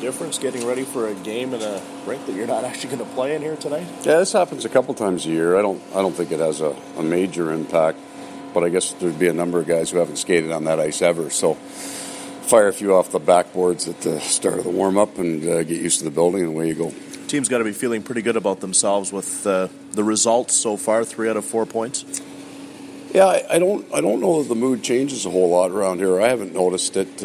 difference getting ready for a game in a rink that you're not actually going to play in here tonight? Yeah, this happens a couple times a year. I don't think it has a major impact, but I guess there'd be a number of guys who haven't skated on that ice ever. So fire a few off the backboards at the start of the warm-up and get used to the building, and away you go. Team's got to be feeling pretty good about themselves with the results so far, 3 out of 4 points. Yeah, I don't know that the mood changes a whole lot around here. I haven't noticed it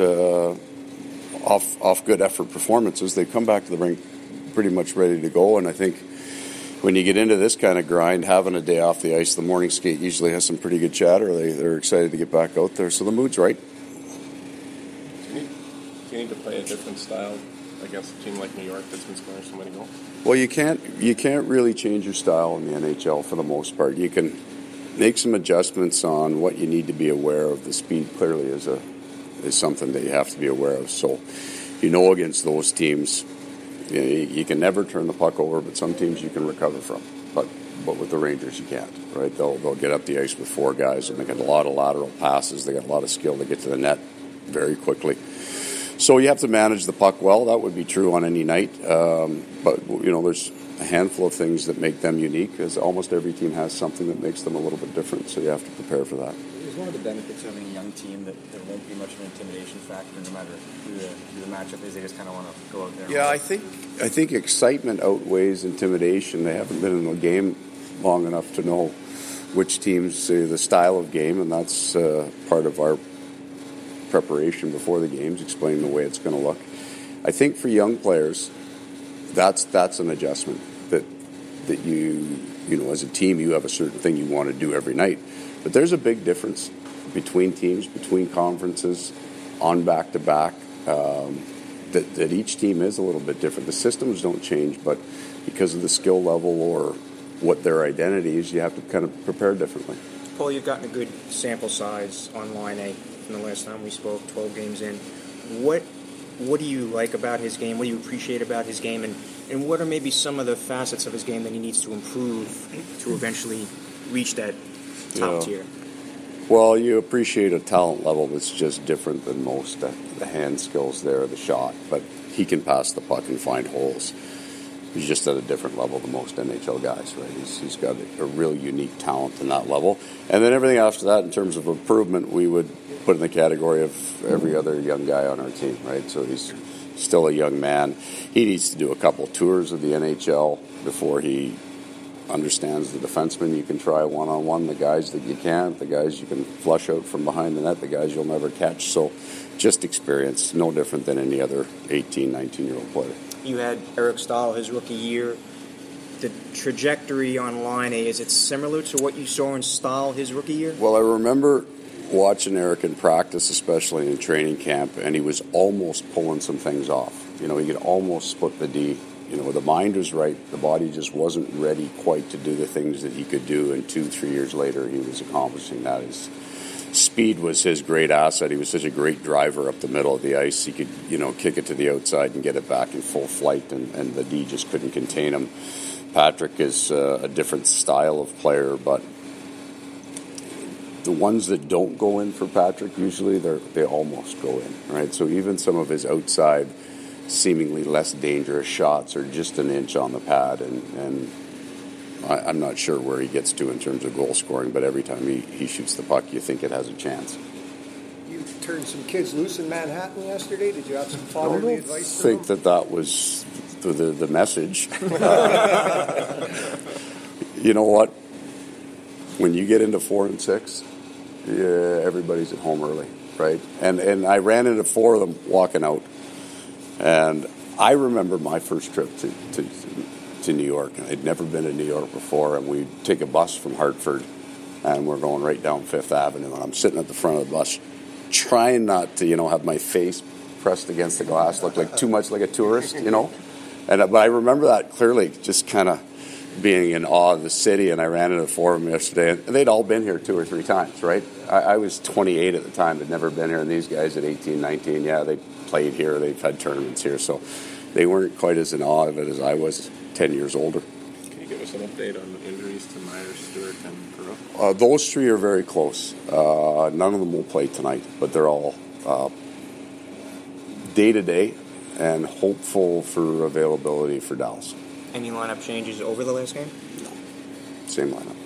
off good effort performances. They come back to the rink pretty much ready to go, and I think when you get into this kind of grind, having a day off the ice, the morning skate usually has some pretty good chatter. They're excited to get back out there, so the mood's right. Do you need to play a different style against a team like New York that's been scoring so many goals? Well, you can't really change your style in the NHL for the most part. You can make some adjustments on what you need to be aware of. The speed clearly is something that you have to be aware of. So, against those teams, you can never turn the puck over, but some teams you can recover from. But with the Rangers, you can't, right? They'll get up the ice with 4 guys, and they get a lot of lateral passes. They got a lot of skill to get to the net very quickly. So you have to manage the puck well. That would be true on any night. But, there's a handful of things that make them unique, as almost every team has something that makes them a little bit different, so you have to prepare for that. Is one of the benefits of having a young team that there won't be much of an intimidation factor no matter who the matchup is? They just kind of want to go out there. Yeah, I think excitement outweighs intimidation. They haven't been in the game long enough to know which teams the style of game, and that's part of our preparation before the games, explaining the way it's going to look. I think for young players, that's an adjustment that you as a team, you have a certain thing you want to do every night. But there's a big difference between teams, between conferences, on back-to-back, that each team is a little bit different. The systems don't change, but because of the skill level or what their identity is, you have to kind of prepare differently. Paul, you've gotten a good sample size on Line A from the last time we spoke, 12 games in. What do you like about his game? What do you appreciate about his game? And what are maybe some of the facets of his game that he needs to improve to eventually reach that top tier? Well, you appreciate a talent level that's just different than most. The hand skills there, the shot. But he can pass the puck and find holes. He's just at a different level than most NHL guys, right? He's got a real unique talent in that level. And then everything after that, in terms of improvement, we would put in the category of every other young guy on our team, right? So he's still a young man. He needs to do a couple tours of the NHL before he understands the defenseman you can try one-on-one, the guys that you can't, the guys you can flush out from behind the net, the guys you'll never catch. So just experience, no different than any other 18, 19-year-old player. You had Eric Staal his rookie year. The trajectory on Line A, is it similar to what you saw in Staal his rookie year? Well, I remember watching Eric in practice, especially in training camp, and he was almost pulling some things off. He could almost split the D. The mind was right. The body just wasn't ready quite to do the things that he could do, and 2-3 years later he was accomplishing that. His speed was his great asset. He was such a great driver up the middle of the ice. He could, kick it to the outside and get it back in full flight, and the D just couldn't contain him. Patrick is a different style of player, but the ones that don't go in for Patrick, usually they almost go in, right? So even some of his outside, seemingly less dangerous shots are just an inch on the pad, and I'm not sure where he gets to in terms of goal scoring, but every time he shoots the puck, you think it has a chance. You turned some kids loose in Manhattan yesterday. Did you have some fatherly advice for them? I think that was the message. You know what? When you get into 4 and 6, everybody's at home early, right? And I ran into 4 of them walking out. And I remember my first trip to New York. I'd never been to New York before, and we'd take a bus from Hartford, and we're going right down Fifth Avenue. And I'm sitting at the front of the bus, trying not to, have my face pressed against the glass, look like too much like a tourist, But I remember that clearly, just kind of being in awe of the city. And I ran into 4 of them yesterday, and they'd all been here 2 or 3 times, right? I was 28 at the time, had never been here, and these guys at 18, 19, they played here, they've had tournaments here, so they weren't quite as in awe of it as I was 10 years older. Can you give us an update on the injuries to Myers, Stewart, and Perreault? Those 3 are very close. None of them will play tonight, but they're all day-to-day, and hopeful for availability for Dallas. Any lineup changes over the last game? Same lineup.